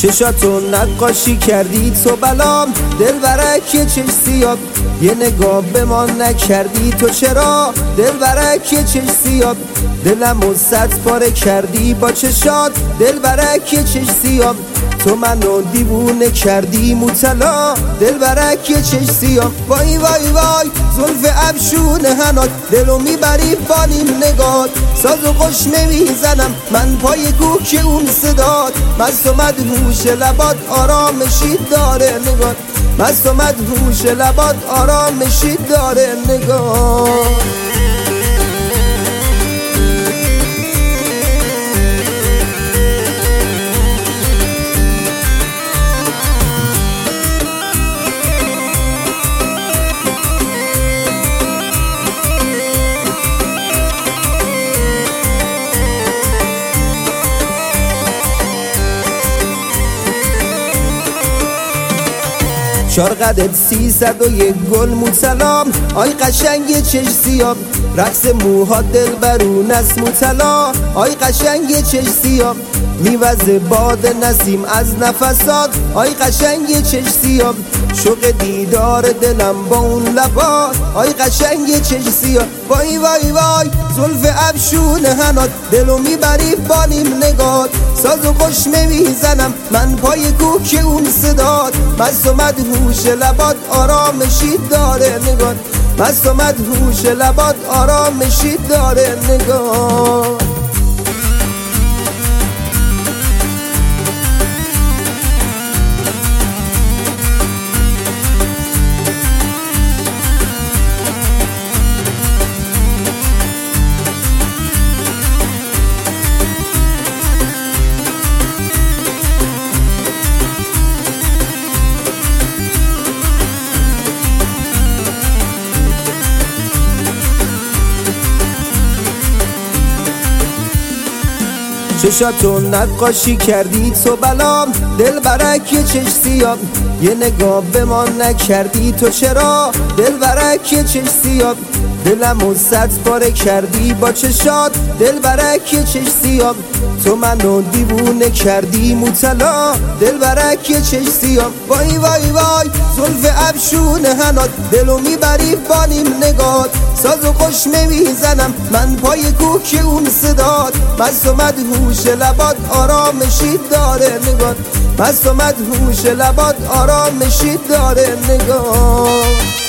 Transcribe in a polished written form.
چشاتو نقاشی کردی تو بلام، دل برک چش سیاب، یه نگاه به ما نکردی تو چرا؟ دل برک چش سیاب، دلمو صد پاره کردی با چشات. دل برک چش سیاب، تو منو دیوونه کردی مبتلا. دل برک چش سیاب، وای وای وای زلف ابشون هنات، دلو میبری با نیم نگات. ساز و قش میزنم من پای کوک اون صدات. مست و مدهوش لبات آرامشی داره نگات، مست و مدهوش لبات آرامشی داره نگات. شارقدت 301 گل موسلام، آی قشنگ چش سیاب، رقص موها دل برون از موتلا. آی قشنگ چش سیاب، میوزه باد نسیم از نفسات. آی قشنگ چش سیاب، شوق دیدار دلم با اون لبات. آی قشنگ چش سیاب، وای وای وای زلف ابشون هنات، دلو میبری با نیم نگات. ساز و قش میزنم من پای کوک اون صدات. مست و مدهوش لبات آرامشی داره نگات، مست و مدهوش لبات آرامشی داره نگات. چشاتو نقاشی کردی تو بلام، دل برک چش سیاب، یه نگاه به ما نکردی تو چرا؟ دل برک چش سیاب، دلمو صد پاره کردی با چشات. دل برک چش سیاب، تو منو دیوونه کردی مبتلا. دل برک چش سیاب، وای وای وای زلف ابشون هنات، دلو میبری با نیم نگات. ساز و قش میزنم من پای کوک اون صدات. مست و مدهوش لبات آرامشی داره نگات، مست و مدهوش لبات آرامشی داره نگات.